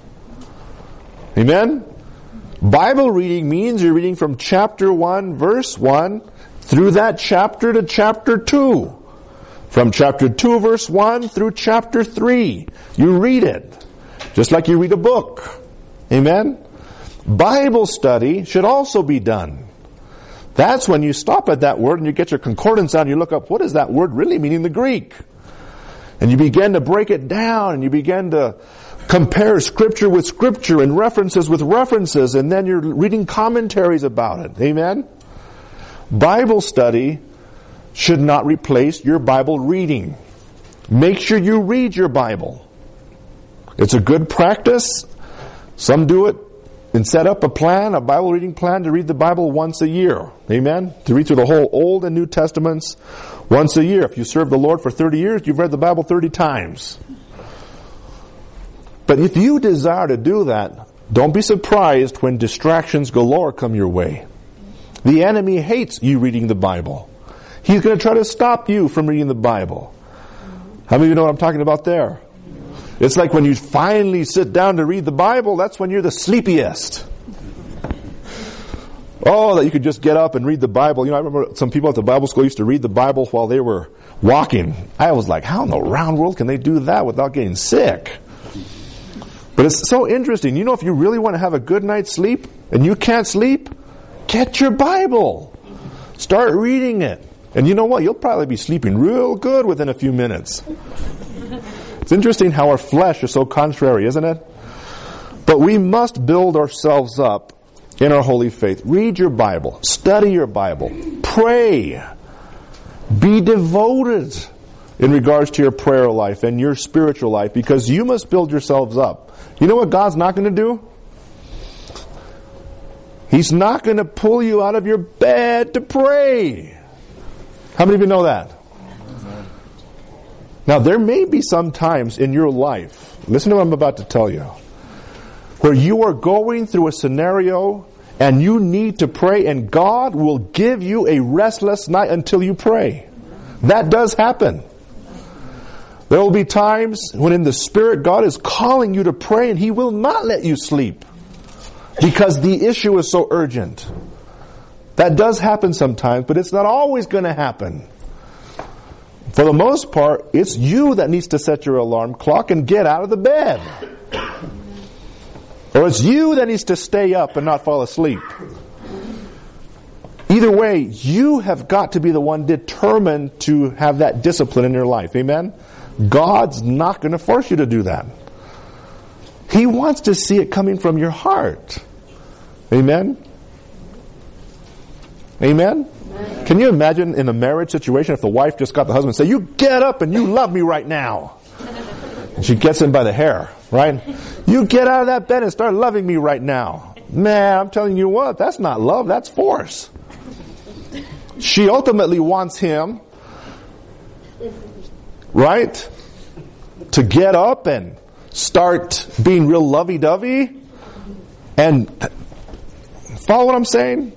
Amen? Bible reading means you're reading from chapter one, verse one, through that chapter to chapter two. From chapter two, verse one, through chapter three. You read it, just like you read a book. Amen? Bible study should also be done. That's when you stop at that word and you get your concordance out and you look up, what does that word really mean in the Greek? And you begin to break it down and you begin to compare Scripture with Scripture and references with references, and then you're reading commentaries about it. Amen? Bible study should not replace your Bible reading. Make sure you read your Bible. It's a good practice. Some do it and set up a plan, a Bible reading plan, to read the Bible once a year. Amen? To read through the whole Old and New Testaments once a year. If you serve the Lord for thirty years, you've read the Bible thirty times. But if you desire to do that, don't be surprised when distractions galore come your way. The enemy hates you reading the Bible. He's going to try to stop you from reading the Bible. How many of you know what I'm talking about there? It's like when you finally sit down to read the Bible, that's when you're the sleepiest. Oh, that you could just get up and read the Bible. You know, I remember some people at the Bible school used to read the Bible while they were walking. I was like, how in the round world can they do that without getting sick? But it's so interesting. You know, if you really want to have a good night's sleep and you can't sleep, get your Bible. Start reading it. And you know what? You'll probably be sleeping real good within a few minutes. It's interesting how our flesh is so contrary, isn't it? But we must build ourselves up in our holy faith. Read your Bible. Study your Bible. Pray. Be devoted in regards to your prayer life and your spiritual life, because you must build yourselves up. You know what God's not going to do? He's not going to pull you out of your bed to pray. How many of you know that? Now, there may be some times in your life, listen to what I'm about to tell you, where you are going through a scenario and you need to pray, and God will give you a restless night until you pray. That does happen. There will be times when in the Spirit God is calling you to pray and He will not let you sleep because the issue is so urgent. That does happen sometimes, but it's not always going to happen. For the most part, it's you that needs to set your alarm clock and get out of the bed. Or it's you that needs to stay up and not fall asleep. Either way, you have got to be the one determined to have that discipline in your life. Amen? God's not going to force you to do that. He wants to see it coming from your heart. Amen? Amen? Amen? Can you imagine in a marriage situation if the wife just got the husband and say, you get up and you love me right now. And she gets him by the hair, right? You get out of that bed and start loving me right now. Man, I'm telling you what, that's not love, that's force. She ultimately wants him, right, to get up and start being real lovey-dovey. And follow what I'm saying?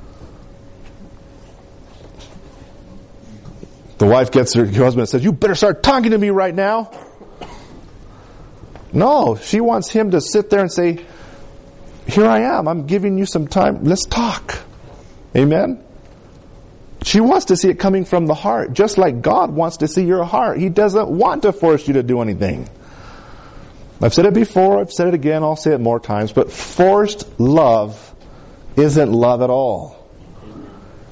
The wife gets her husband and says, you better start talking to me right now. No, she wants him to sit there and say, here I am, I'm giving you some time, let's talk. Amen? She wants to see it coming from the heart, just like God wants to see your heart. He doesn't want to force you to do anything. I've said it before, I've said it again, I'll say it more times, but forced love isn't love at all.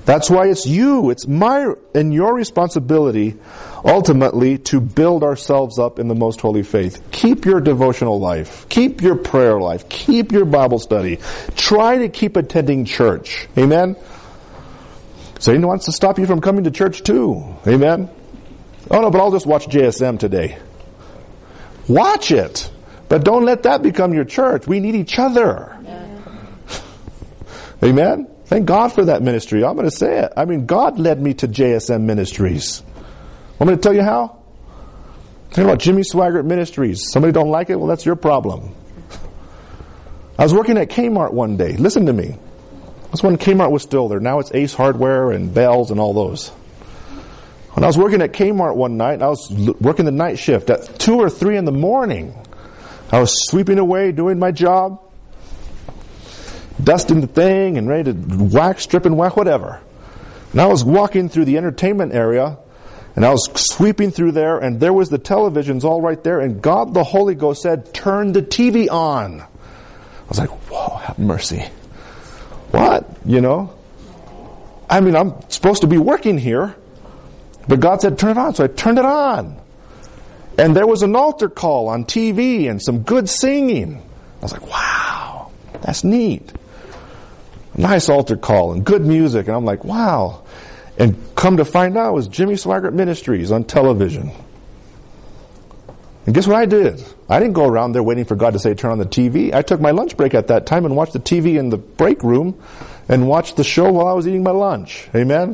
That's why it's you, it's my and your responsibility ultimately to build ourselves up in the most holy faith. Keep your devotional life. Keep your prayer life. Keep your Bible study. Try to keep attending church. Amen? Satan wants to stop you from coming to church too. Amen? Oh no, but I'll just watch J S M today. Watch it. But don't let that become your church. We need each other. Yeah. Amen? Thank God for that ministry. I'm going to say it. I mean, God led me to J S M Ministries. I'm going to tell you how. Talking about Jimmy Swaggart Ministries. Somebody don't like it? Well, that's your problem. I was working at Kmart one day. Listen to me. That's when Kmart was still there. Now it's Ace Hardware and Bells and all those. When I was working at Kmart one night, I was working the night shift at two or three in the morning. I was sweeping away, doing my job, dusting the thing and ready to wax, strip and whack, whatever. And I was walking through the entertainment area, and I was sweeping through there, and there was the televisions all right there, and God the Holy Ghost said, turn the T V on. I was like, whoa, have mercy. What? You know? I mean, I'm supposed to be working here, but God said, turn it on. So I turned it on. And there was an altar call on T V and some good singing. I was like, wow, that's neat. Nice altar call and good music. And I'm like, wow. And come to find out, it was Jimmy Swaggart Ministries on television. And guess what I did? I didn't go around there waiting for God to say turn on the T V. I took my lunch break at that time and watched the T V in the break room and watched the show while I was eating my lunch. Amen?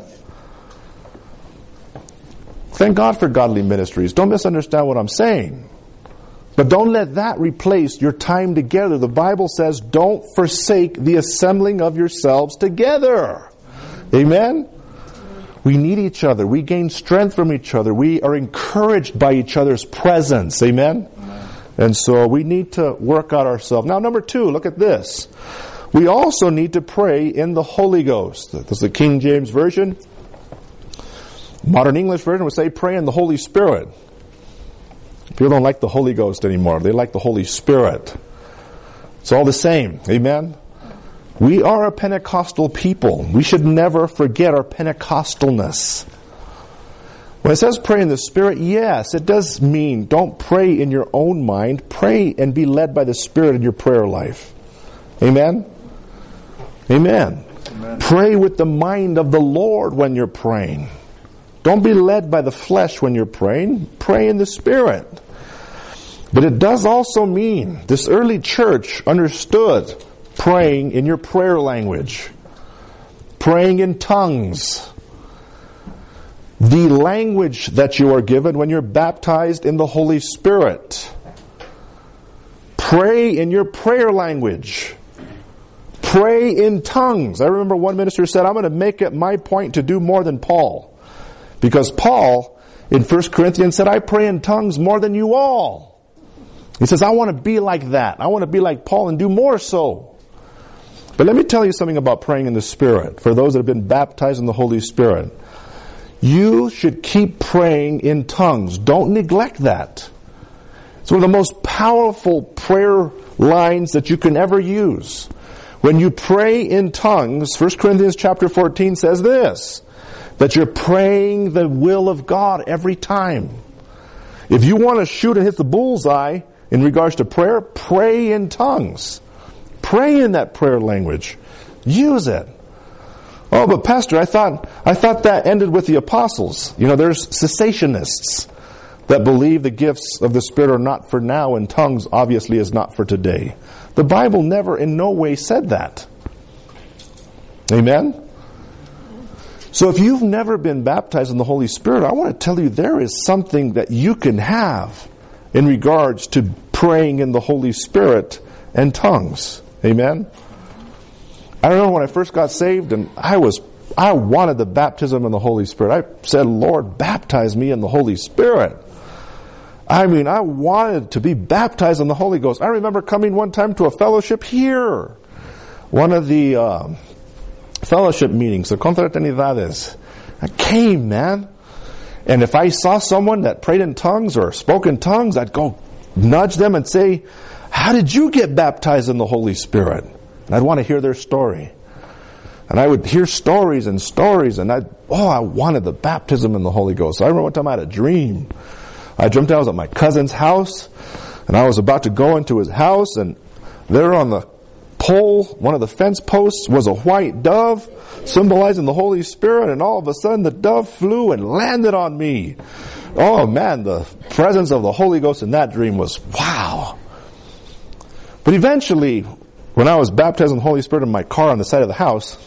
Thank God for godly ministries. Don't misunderstand what I'm saying. But don't let that replace your time together. The Bible says, don't forsake the assembling of yourselves together. Amen? We need each other. We gain strength from each other. We are encouraged by each other's presence. Amen? Amen. And so we need to work out ourselves. Now, number two, look at this. We also need to pray in the Holy Ghost. This is the King James Version. Modern English Version would say pray in the Holy Spirit. People don't like the Holy Ghost anymore. They like the Holy Spirit. It's all the same. Amen? We are a Pentecostal people. We should never forget our Pentecostalness. When it says pray in the Spirit, yes, it does mean don't pray in your own mind. Pray and be led by the Spirit in your prayer life. Amen? Amen. Amen. Pray with the mind of the Lord when you're praying. Don't be led by the flesh when you're praying. Pray in the Spirit. But it does also mean this early church understood praying in your prayer language. Praying in tongues. The language that you are given when you're baptized in the Holy Spirit. Pray in your prayer language. Pray in tongues. I remember one minister said, I'm going to make it my point to do more than Paul. Because Paul, in First Corinthians, said, I pray in tongues more than you all. He says, I want to be like that. I want to be like Paul and do more so. But let me tell you something about praying in the Spirit. For those that have been baptized in the Holy Spirit. You should keep praying in tongues. Don't neglect that. It's one of the most powerful prayer lines that you can ever use. When you pray in tongues, First Corinthians chapter fourteen says this. That you're praying the will of God every time. If you want to shoot and hit the bullseye in regards to prayer, pray in tongues. Pray in that prayer language. Use it. Oh, but Pastor, I thought I thought that ended with the apostles. You know, there's cessationists that believe the gifts of the Spirit are not for now, and tongues obviously is not for today. The Bible never in no way said that. Amen? So if you've never been baptized in the Holy Spirit, I want to tell you there is something that you can have in regards to praying in the Holy Spirit and tongues. Amen? I remember when I first got saved and I was, I wanted the baptism in the Holy Spirit. I said, Lord, baptize me in the Holy Spirit. I mean, I wanted to be baptized in the Holy Ghost. I remember coming one time to a fellowship here. One of the uh, fellowship meetings, the confraternidades. I came, man. And if I saw someone that prayed in tongues or spoke in tongues, I'd go nudge them and say, how did you get baptized in the Holy Spirit? And I'd want to hear their story. And I would hear stories and stories, and I, oh, I wanted the baptism in the Holy Ghost. So I remember one time I had a dream. I dreamt I was at my cousin's house, and I was about to go into his house, and there on the pole, one of the fence posts, was a white dove, symbolizing the Holy Spirit, and all of a sudden the dove flew and landed on me. Oh man, the presence of the Holy Ghost in that dream was wow. But eventually, when I was baptized in the Holy Spirit in my car on the side of the house,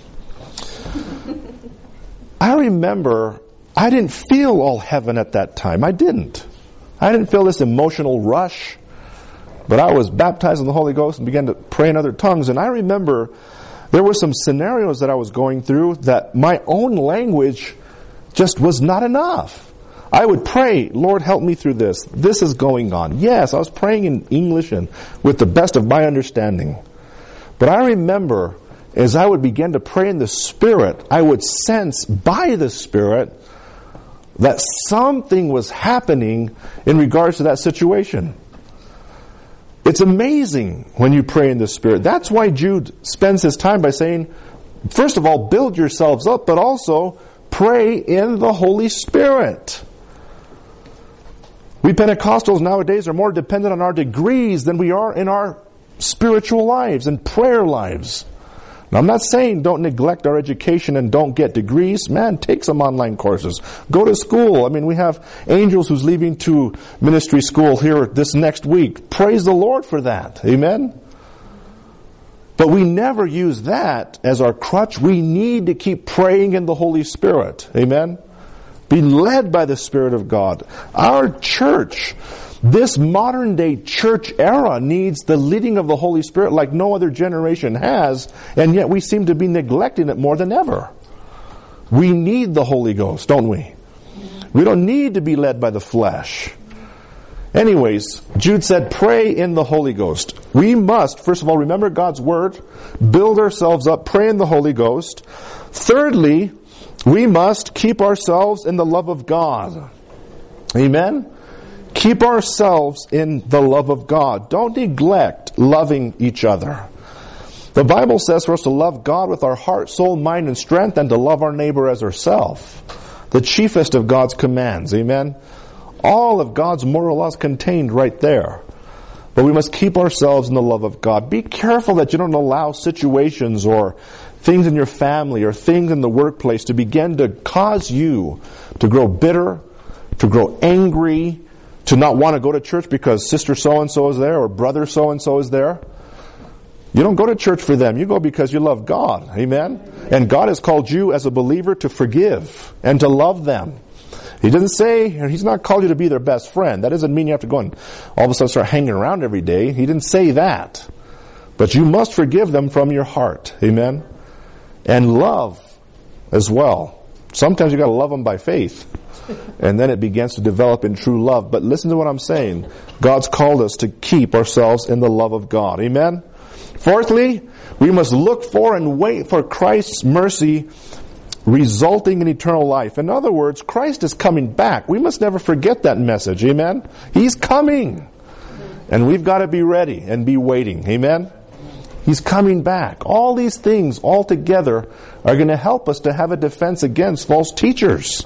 I remember I didn't feel all heaven at that time. I didn't. I didn't feel this emotional rush. But I was baptized in the Holy Ghost and began to pray in other tongues. And I remember there were some scenarios that I was going through that my own language just was not enough. I would pray, Lord, help me through this. This is going on. Yes, I was praying in English and with the best of my understanding. But I remember as I would begin to pray in the Spirit, I would sense by the Spirit that something was happening in regards to that situation. It's amazing when you pray in the Spirit. That's why Jude spends his time by saying, first of all, build yourselves up, but also pray in the Holy Spirit. We Pentecostals nowadays are more dependent on our degrees than we are in our spiritual lives and prayer lives. Now, I'm not saying don't neglect our education and don't get degrees. Man, take some online courses. Go to school. I mean, we have Angels who's leaving to ministry school here this next week. Praise the Lord for that. Amen? But we never use that as our crutch. We need to keep praying in the Holy Spirit. Amen? Be led by the Spirit of God. Our church, this modern day church era, needs the leading of the Holy Spirit like no other generation has, and yet we seem to be neglecting it more than ever. We need the Holy Ghost, don't we? We don't need to be led by the flesh. Anyways, Jude said, pray in the Holy Ghost. We must, first of all, remember God's Word, build ourselves up, pray in the Holy Ghost. Thirdly, we must keep ourselves in the love of God. Amen? Keep ourselves in the love of God. Don't neglect loving each other. The Bible says for us to love God with our heart, soul, mind, and strength, and to love our neighbor as ourselves. The chiefest of God's commands. Amen? All of God's moral laws contained right there. But we must keep ourselves in the love of God. Be careful that you don't allow situations or things in your family or things in the workplace to begin to cause you to grow bitter, to grow angry, to not want to go to church because sister so-and-so is there or brother so-and-so is there. You don't go to church for them. You go because you love God. Amen? And God has called you as a believer to forgive and to love them. He doesn't say, He's not called you to be their best friend. That doesn't mean you have to go and all of a sudden start hanging around every day. He didn't say that. But you must forgive them from your heart. Amen? And love as well. Sometimes you got to love them by faith. And then it begins to develop in true love. But listen to what I'm saying. God's called us to keep ourselves in the love of God. Amen? Fourthly, we must look for and wait for Christ's mercy resulting in eternal life. In other words, Christ is coming back. We must never forget that message. Amen? He's coming. And we've got to be ready and be waiting. Amen? He's coming back. All these things all together are going to help us to have a defense against false teachers.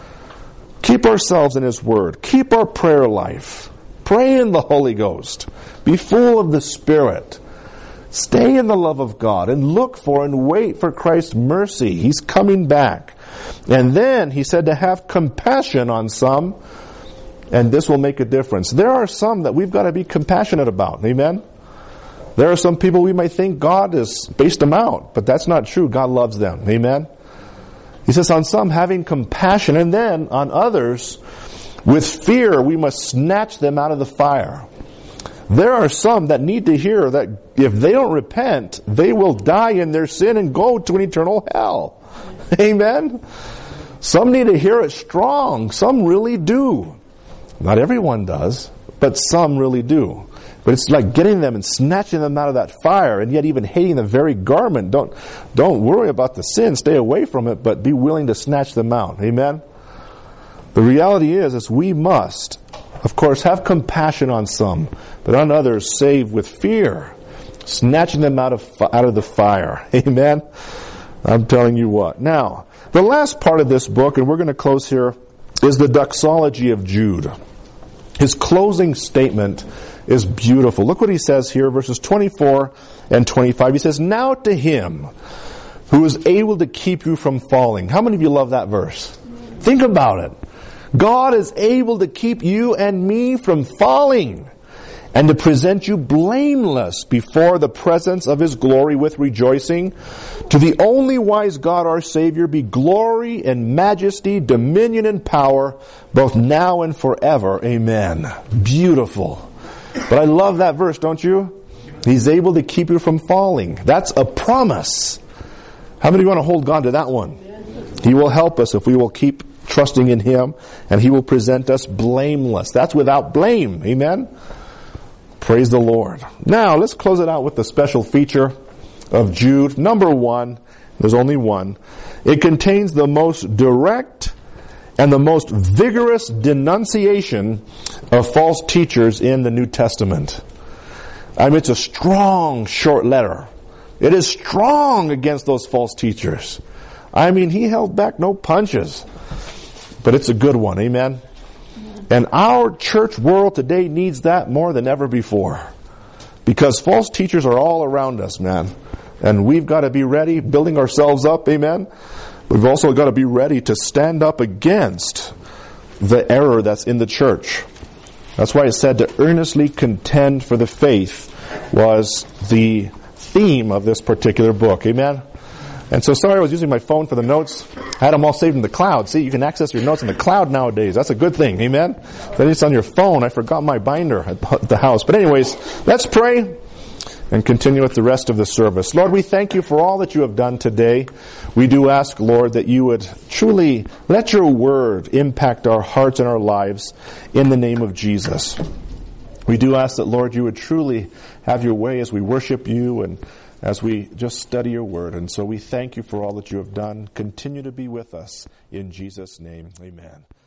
Keep ourselves in His Word. Keep our prayer life. Pray in the Holy Ghost. Be full of the Spirit. Stay in the love of God and look for and wait for Christ's mercy. He's coming back. And then He said to have compassion on some, and this will make a difference. There are some that we've got to be compassionate about. Amen? There are some people we might think God has based them out, but that's not true. God loves them. Amen? He says on some having compassion, and then on others with fear we must snatch them out of the fire. There are some that need to hear that if they don't repent, they will die in their sin and go to an eternal hell. Amen? Some need to hear it strong. Some really do. Not everyone does, but some really do. But it's like getting them and snatching them out of that fire, and yet even hating the very garment. Don't, don't worry about the sin. Stay away from it, but be willing to snatch them out. Amen? The reality is, is we must, of course, have compassion on some, but on others save with fear, snatching them out of out of the fire. Amen? I'm telling you what. Now, the last part of this book, and we're going to close here, is the doxology of Jude. His closing statement is beautiful. Look what he says here, verses twenty-four and twenty-five. He says, "Now to him who is able to keep you from falling." How many of you love that verse? Think about it. God is able to keep you and me from falling, and to present you blameless before the presence of His glory with rejoicing. To the only wise God our Savior be glory and majesty, dominion and power, both now and forever. Amen. Beautiful. But I love that verse, don't you? He's able to keep you from falling. That's a promise. How many want to hold on to that one? He will help us if we will keep trusting in Him, and He will present us blameless. That's without blame. Amen? Praise the Lord. Now, let's close it out with the special feature of Jude. Number one, there's only one. It contains the most direct and the most vigorous denunciation of false teachers in the New Testament. I mean, it's a strong, short letter. It is strong against those false teachers. I mean, he held back no punches. But it's a good one. Amen? And our church world today needs that more than ever before. Because false teachers are all around us, man. And we've got to be ready, building ourselves up, amen? We've also got to be ready to stand up against the error that's in the church. That's why it said to earnestly contend for the faith was the theme of this particular book, amen? And so, sorry I was using my phone for the notes. I had them all saved in the cloud. See, you can access your notes in the cloud nowadays. That's a good thing. Amen? Then it's on your phone. I forgot my binder at the house. But anyways, let's pray and continue with the rest of the service. Lord, we thank you for all that you have done today. We do ask, Lord, that you would truly let your word impact our hearts and our lives in the name of Jesus. We do ask that, Lord, you would truly have your way as we worship you and as we just study your word. And so we thank you for all that you have done. Continue to be with us. In Jesus' name, amen.